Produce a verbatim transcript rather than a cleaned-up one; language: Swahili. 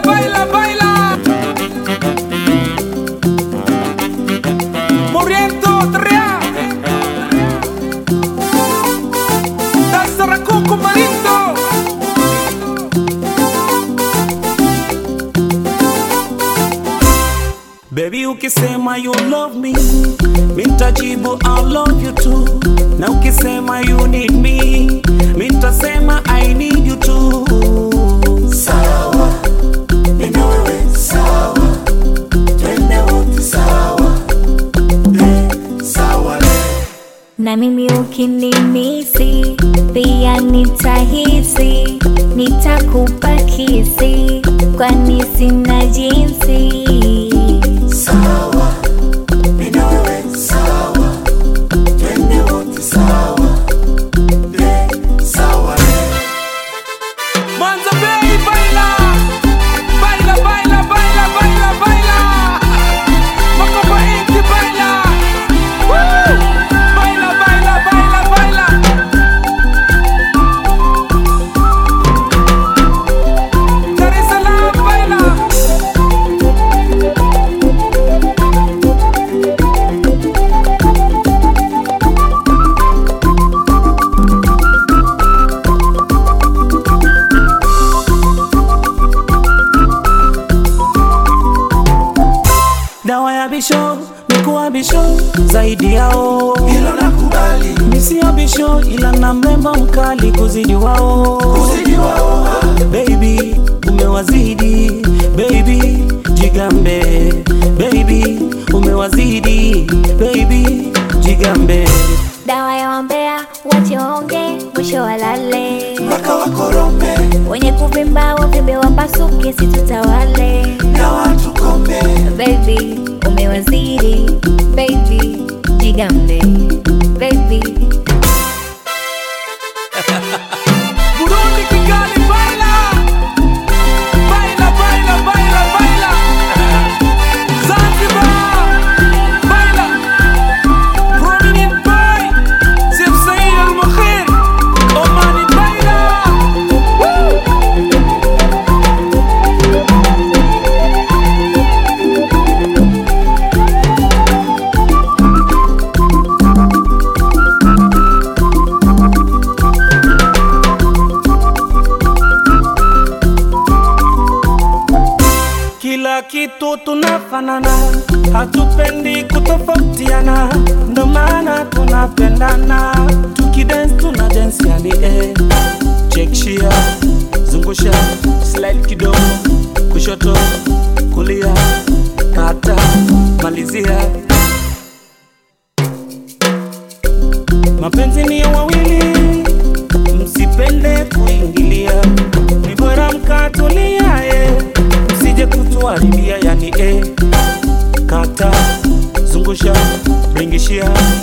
baila, baila. Muriendo, trea. Danza racuco marito. Baby, ukisema you love me, mintajibu I love you too. Na ukisema you need me, mintasema I need you too. Sawa, mimi wewe sawa, twende wote sawa, le sawa le. Na mimi ukinimisi, pia nitahisi, nitakupa kisi, kwani sina jinsi. Sawa, mimi wewe sawa, twende wote sawa, le sawa le. Manza baby, baila. Baila, baila, baila, baila, baila. Makopa inti baila. Woo! Baila, baila, baila, baila. Dar es Salaam, baila. Dawa ya bisho, nikuwa bisho, zaidi yao Hilo nakubali, misi ya bisho, ila na mrembo mkali kuzidi wao. kuzidi wao. Baby, umewazidi, baby, jigambe. Baby, umewazidi, baby, jigambe. Dawa ya wambea, wache waonge, mwisho walale. Mpaka wakorome, Wenye kuvimba wavimbe wapasuke, situtawale. na watu kombe. Baby, umewazidi, baby, jigambe, baby. Burundi, Kigali, baila. Baila, baila, baila, baila. Zanzibar, baila. Prominent boy, Sef Said Al Mokhir. Omani, baila. Woo! Kila kitu tunafanana, hatupendi kutofautiana, ndo maana tunapendana. Tukidance tuna dance yani eh. Check shia, zungusha, slide kidogo, kushoto, kulia, kata, malizia. Mapenzi ni ya wawili, msipende kuingilia. Ni bora mkatulia eh, msije kutuharibia yani eh. Kata, zungusha, ringishia.